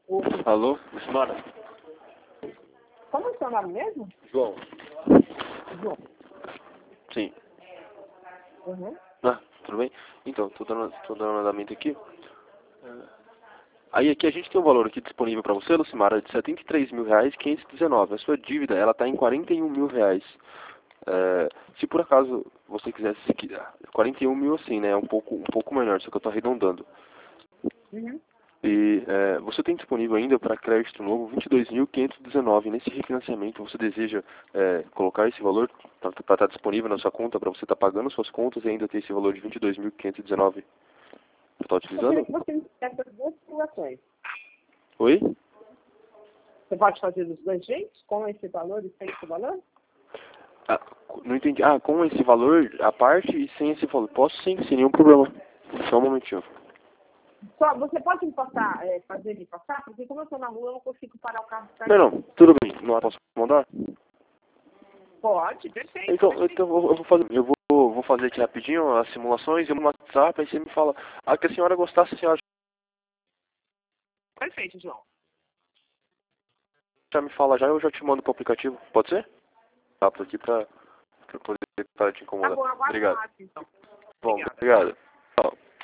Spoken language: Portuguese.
Alô, senhora? Como é o seu nome mesmo? João. João. Sim. Uhum. Ah, tudo bem? Então, tô dando andamento aqui. Aí aqui a gente tem um valor aqui disponível para você, Lucimara, de R$ 73.519. A sua dívida, ela está em R$ 41.000. Se por acaso você quisesse, 41 mil assim, né? Um pouco menor, só que eu estou arredondando. Uhum. E você tem disponível ainda para crédito novo 22.519. Nesse refinanciamento você deseja colocar esse valor para estar disponível na sua conta, para você estar pagando suas contas e ainda ter esse valor de 22.519 para estar Eu utilizando? queria que você me fizesse as duas simulações. Oi? Você pode fazer dos dois jeitos, com esse valor e sem esse valor? Ah, não entendi. Ah, com esse valor à parte e sem esse valor. Posso sim, sem nenhum problema. Só um momentinho. Só, você pode me passar, fazer ele passar? Porque como eu estou na rua, eu não consigo parar o carro pra Não, tudo bem. Não posso mandar? Pode, perfeito. Então eu vou fazer aqui rapidinho as simulações e no WhatsApp, aí você me fala. Ah, que a senhora gostasse, a senhora Perfeito, João. já me fala já, eu já te mando pro aplicativo. Pode ser? Tá, tô aqui pra poder parar de Tá incomodar. bom, eu aguardo Obrigado. mais, então. Bom, Obrigada. obrigado.